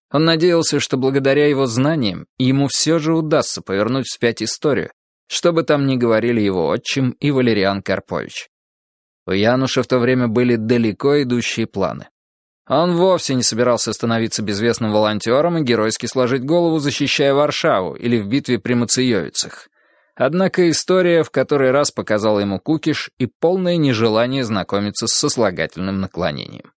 Он надеялся, что благодаря его знаниям ему все же удастся повернуть вспять историю, что бы там ни говорили его отчим и Валериан Карпович. У Януша в то время были далеко идущие планы. Он вовсе не собирался становиться безвестным волонтером и геройски сложить голову, защищая Варшаву или в битве при Мацеевицах. Однако история в который раз показала ему кукиш и полное нежелание знакомиться с сослагательным наклонением.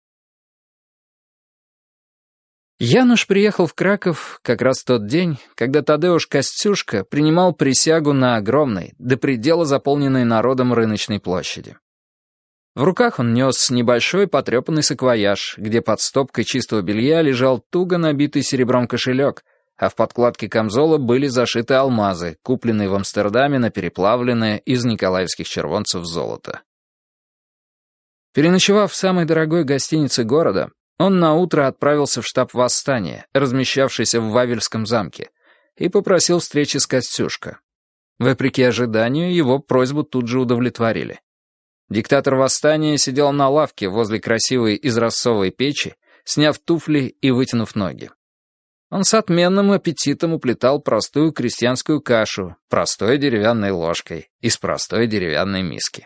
Януш приехал в Краков как раз в тот день, когда Тадеуш Костюшка принимал присягу на огромной, до предела заполненной народом рыночной площади. В руках он нес небольшой потрепанный саквояж, где под стопкой чистого белья лежал туго набитый серебром кошелек, а в подкладке камзола были зашиты алмазы, купленные в Амстердаме на переплавленное из николаевских червонцев золото. Переночевав в самой дорогой гостинице города, он наутро отправился в штаб восстания, размещавшийся в Вавельском замке, и попросил встречи с Костюшко. Вопреки ожиданию, его просьбу тут же удовлетворили. Диктатор восстания сидел на лавке возле красивой изразцовой печи, сняв туфли и вытянув ноги. Он с отменным аппетитом уплетал простую крестьянскую кашу простой деревянной ложкой из простой деревянной миски.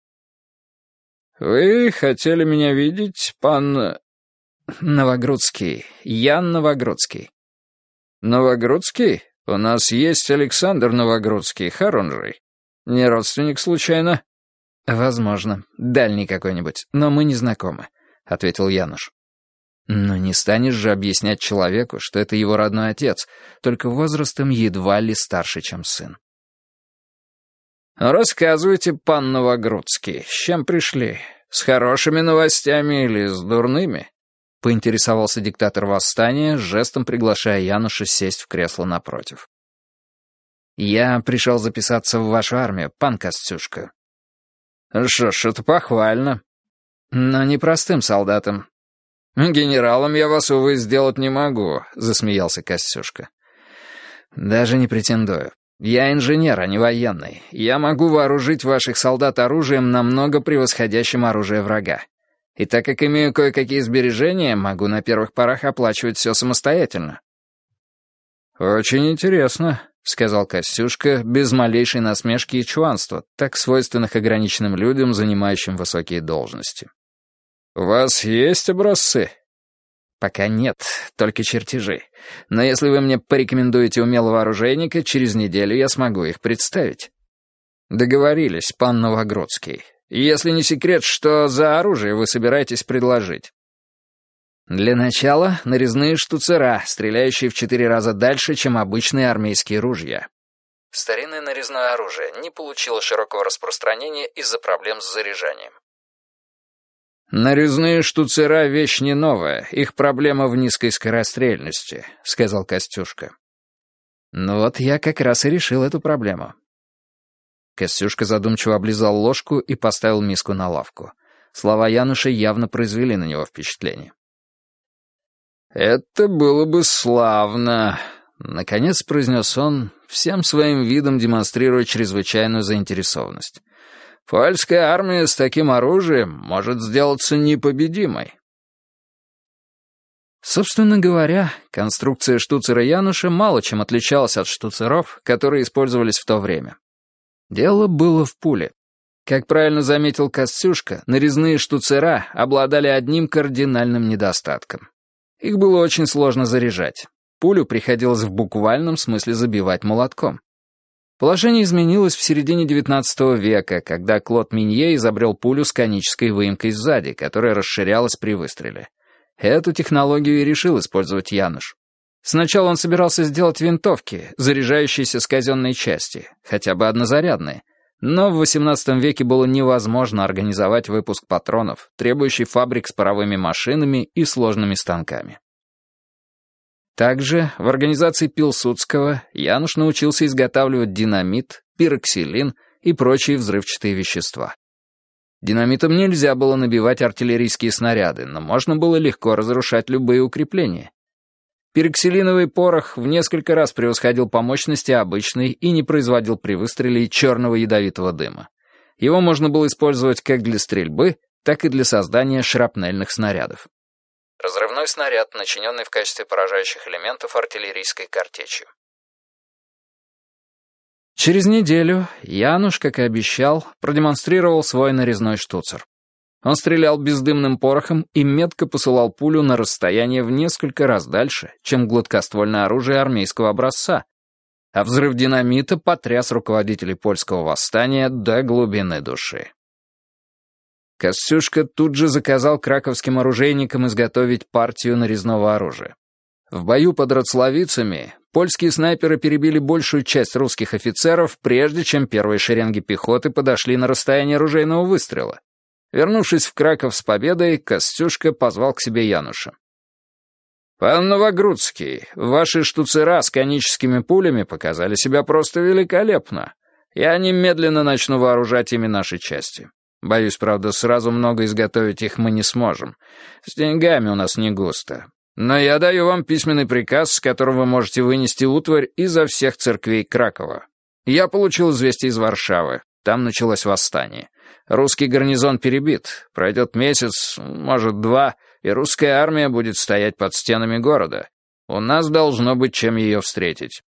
«Вы хотели меня видеть, пан...» «Новогрудский. Ян Новогрудский». «Новогрудский? У нас есть Александр Новогрудский, Харунжий. Не родственник, случайно?» «Возможно. Дальний какой-нибудь, но мы не знакомы», — ответил Януш. «Но не станешь же объяснять человеку, что это его родной отец, только возрастом едва ли старше, чем сын». «Рассказывайте, пан Новогрудский, с чем пришли? С хорошими новостями или с дурными?» — поинтересовался диктатор восстания, жестом приглашая Януша сесть в кресло напротив. «Я пришел записаться в вашу армию, пан Костюшка». «Что ж, это похвально». «Но не простым солдатом». «Генералом я вас, увы, сделать не могу», — засмеялся Костюшка. «Даже не претендую. Я инженер, а не военный. Я могу вооружить ваших солдат оружием, намного превосходящим оружие врага. И так как имею кое-какие сбережения, могу на первых порах оплачивать все самостоятельно». «Очень интересно», — сказал Костюшка, без малейшей насмешки и чванства, так свойственных ограниченным людям, занимающим высокие должности. «У вас есть образцы?» «Пока нет, только чертежи. Но если вы мне порекомендуете умелого оружейника, через неделю я смогу их представить». «Договорились, пан Новогрудский. Если не секрет, что за оружие вы собираетесь предложить?» «Для начала нарезные штуцера, стреляющие в 4 раза дальше, чем обычные армейские ружья». Старинное нарезное оружие не получило широкого распространения из-за проблем с заряжанием. «Нарезные штуцера — вещь не новая, их проблема в низкой скорострельности», — сказал Костюшка. «Ну вот я как раз и решил эту проблему». Костюшка задумчиво облизал ложку и поставил миску на лавку. Слова Януша явно произвели на него впечатление. «Это было бы славно», — наконец произнес он, всем своим видом демонстрируя чрезвычайную заинтересованность. «Польская армия с таким оружием может сделаться непобедимой». Собственно говоря, конструкция штуцера Януша мало чем отличалась от штуцеров, которые использовались в то время. Дело было в пуле. Как правильно заметил Костюшка, нарезные штуцера обладали одним кардинальным недостатком. Их было очень сложно заряжать. Пулю приходилось в буквальном смысле забивать молотком. Положение изменилось в середине XIX века, когда Клод Минье изобрел пулю с конической выемкой сзади, которая расширялась при выстреле. Эту технологию и решил использовать Януш. Сначала он собирался сделать винтовки, заряжающиеся с казенной части, хотя бы однозарядные, но в XVIII веке было невозможно организовать выпуск патронов, требующий фабрик с паровыми машинами и сложными станками. Также в организации Пилсудского Януш научился изготавливать динамит, пироксилин и прочие взрывчатые вещества. Динамитом нельзя было набивать артиллерийские снаряды, но можно было легко разрушать любые укрепления. Пироксилиновый порох в несколько раз превосходил по мощности обычный и не производил при выстреле черного ядовитого дыма. Его можно было использовать как для стрельбы, так и для создания шрапнельных снарядов. Разрывной снаряд, начиненный в качестве поражающих элементов артиллерийской картечью. Через неделю Януш, как и обещал, продемонстрировал свой нарезной штуцер. Он стрелял бездымным порохом и метко посылал пулю на расстояние в несколько раз дальше, чем гладкоствольное оружие армейского образца, а взрыв динамита потряс руководителей польского восстания до глубины души. Костюшка тут же заказал краковским оружейникам изготовить партию нарезного оружия. В бою под Роцлавицами польские снайперы перебили большую часть русских офицеров, прежде чем первые шеренги пехоты подошли на расстояние ружейного выстрела. Вернувшись в Краков с победой, Костюшка позвал к себе Януша. «Пан Новогрудский, ваши штуцера с коническими пулями показали себя просто великолепно. Я немедленно начну вооружать ими наши части. Боюсь, правда, сразу много изготовить их мы не сможем. С деньгами у нас не густо. Но я даю вам письменный приказ, с которым вы можете вынести утварь изо всех церквей Кракова. Я получил известие из Варшавы. Там началось восстание. Русский гарнизон перебит. Пройдет месяц, может, 2, и русская армия будет стоять под стенами города. У нас должно быть чем ее встретить.